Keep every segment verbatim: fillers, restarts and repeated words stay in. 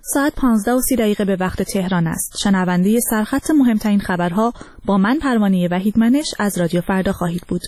ساعت پانزده و سی دقیقه به وقت تهران است. شنونده سرخط مهمترین خبرها با من پروانه وحیدمنش از رادیو فردا خواهید بود.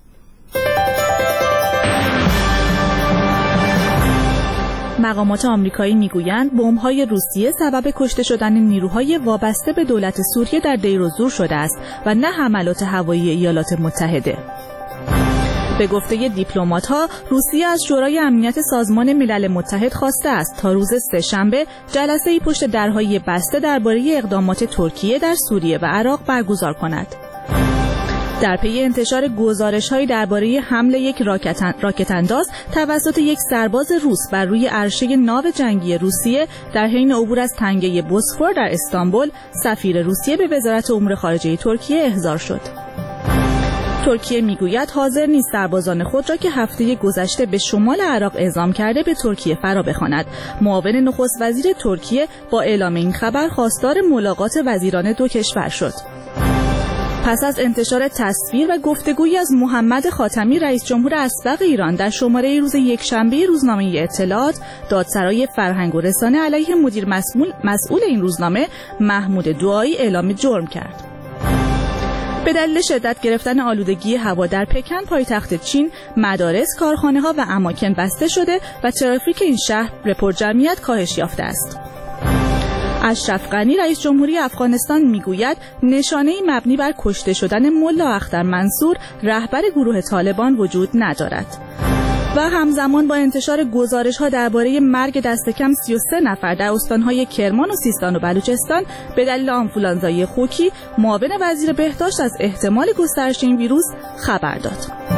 مقامات آمریکایی میگویند بمب‌های روسیه سبب کشته شدن نیروهای وابسته به دولت سوریه در دیر و زور شده است و نه حملات هوایی ایالات متحده. به گفته دیپلمات‌ها، روسیه از شورای امنیت سازمان ملل متحد خواسته است تا روز سه‌شنبه جلسه‌ای پشت درهای بسته درباره اقدامات ترکیه در سوریه و عراق برگزار کند. در پی انتشار گزارش‌هایی درباره حمله یک راکت انداز توسط یک سرباز روس بر روی عرشه ناو جنگی روسیه در حین عبور از تنگه بوسفور در استانبول، سفیر روسیه به وزارت امور خارجه ترکیه احضار شد. ترکیه میگوید حاضر نیست سربازان خود را که هفته گذشته به شمال عراق اعزام کرده به ترکیه فرا بخواند. معاون نخست وزیر ترکیه با اعلام این خبر خواستار ملاقات وزیران دو کشور شد. پس از انتشار تصویر و گفتگویی از محمد خاتمی رئیس جمهور اسبق ایران در شماره روز یکشنبه روزنامه اطلاعات، دادسرای فرهنگ و رسانه علیه مدیر مسئول, مسئول این روزنامه محمود دعایی اعلام جرم کرد. به دلیل شدت گرفتن آلودگی هوا در پکن پایتخت چین، مدارس، کارخانه‌ها و اماکن بسته شده و ترافیک این شهر به پرجمعیت کاهش یافته است. اشرف غنی رئیس جمهوری افغانستان میگوید نشانه‌ای مبنی بر کشته شدن ملا اختر منصور رهبر گروه طالبان وجود ندارد. و همزمان با انتشار گزارش‌ها درباره مرگ دست کم سی و سه نفر در استان‌های کرمان و سیستان و بلوچستان به دلیل آنفولانزای خوکی، معاون وزیر بهداشت از احتمال گسترش این ویروس خبر داد.